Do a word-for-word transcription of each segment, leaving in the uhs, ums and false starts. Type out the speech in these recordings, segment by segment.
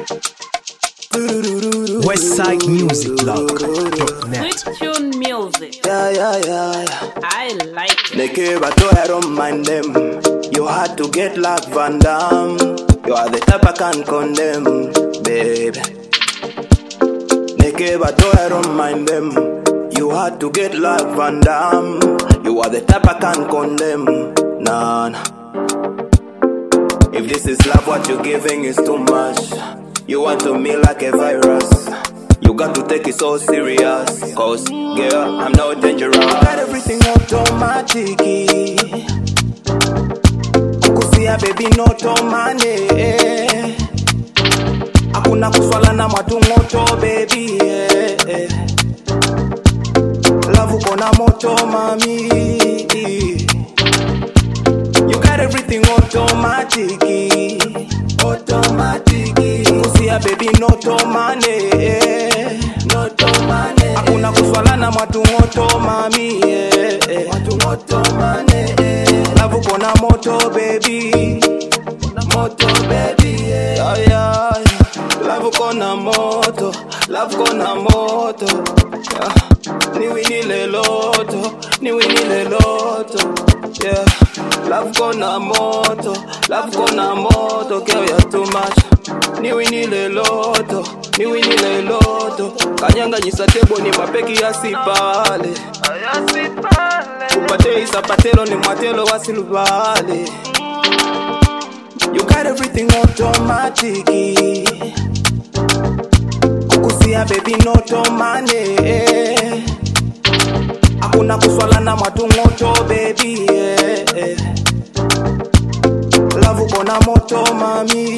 Westside Music Blog dot net. Sweet tune music. Yeah, yeah, yeah, yeah. I like it. Neke bato, I don't mind them. You had to get like Van Damme. You are the type I can't condemn, babe. Neke bato, I don't mind them. You had to get like Van Damme. You are the type I can't condemn, nah, nah. If this is love, what you're giving is too much. You want to me like a virus. You got to take it so serious. Cause, girl, I'm not dangerous. You got everything automatic. Kukusia baby not on money. Hakuna kuswala na matu moto baby. Love uko na moto mami. You got everything automatic. Automatic. Kusia baby not on money. Not on money. Hakuna kuswala na matu moto mami. Matu moto mane. Love uko na moto baby. Na moto baby. Yeah, yeah. Love uko na moto. Love uko na moto. Yeah. Ni wini le loto. Ni wini le loto. Yeah. Love uko na moto. Love uko na moto. Girl, you're too much. Ni wini le loto. Ni wini le loto. Kanyanga nyisatebo ni mapeki ya sipale. Upate isapatelo ni mwatelo wasilubale. You got everything automatic. Kukusia baby not on money. Hakuna kuswala na matu moto baby. Love uko na moto mami.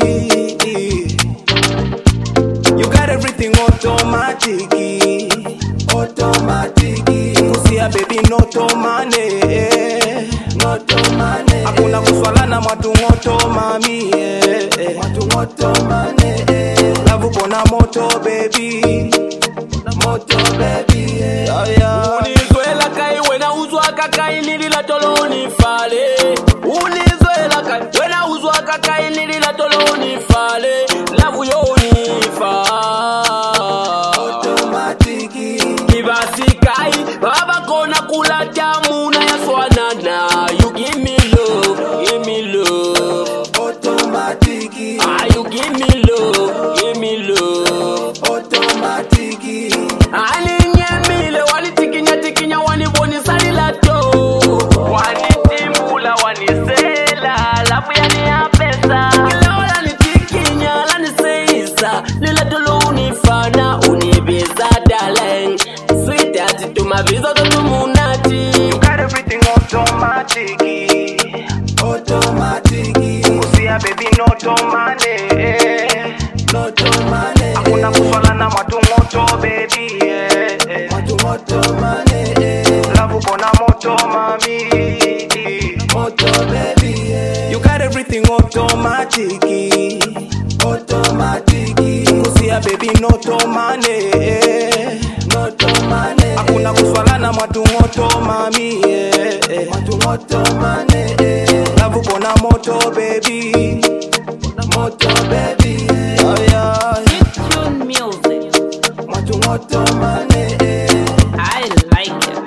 You got everything automatic. Automatic. Kusia baby not on money. Not on money. Hakuna kuswala na matu moto mami. Matu moto mane. Love uko na moto baby. Na moto baby. Yeah, yeah. Unizoela kai wena uzwa kakai nilila toloni fale. Unizoela kai wena uzwa kakai nilila toloni fale. Love yoni fa. Automatic. Kibasi kai baba kona kula jamu na ya swanana. You give me love, give me love. Automatic. Ah, you give me love, give me love. Automatic. Alinye mile wali tikinya tikinya wani boni salila to. Wani timbula wani sela lafu ya ni ya pesa. Kila wala ni tikinya la ni seisa. Lila tolo unifana unibeza darling. Sweet ati tumavizo to tumunati. You got everything automatic. Automatic. Kusia baby not on money. Not on money. Hakuna kuswala na matu moto baby. Matu moto mane. Love uko na moto mami. Moto baby. You got everything automatic. Automatic. Kusia baby not on money. Not on money. Hakuna kuswala na matu moto mami. Matu moto mane. Love uko na moto baby. Na moto baby. Oh yeah. Sweet tune music. Matu moto mane. I like it.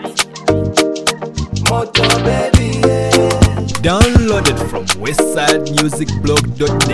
Moto baby. Download it from westside music blog dot net.